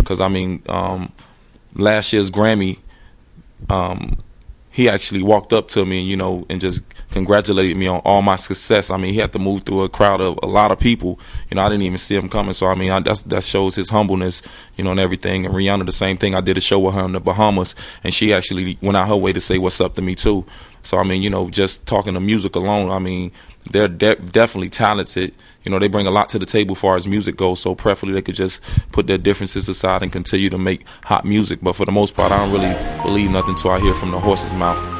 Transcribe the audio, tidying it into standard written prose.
because I mean, last year's Grammy, he actually walked up to me, you know, and just congratulated me on all my success. I mean, he had to move through a crowd of a lot of people. You know, I didn't even see him coming. So, I mean, that shows his humbleness, you know, and everything. And Rihanna, the same thing. I did a show with her in the Bahamas, and she actually went out her way to say what's up to me, too. So, I mean, you know, just talking to music alone, I mean, they're definitely talented. You know, they bring a lot to the table as far as music goes, so preferably they could just put their differences aside and continue to make hot music. But for the most part, I don't really believe nothing until I hear from the horse's mouth.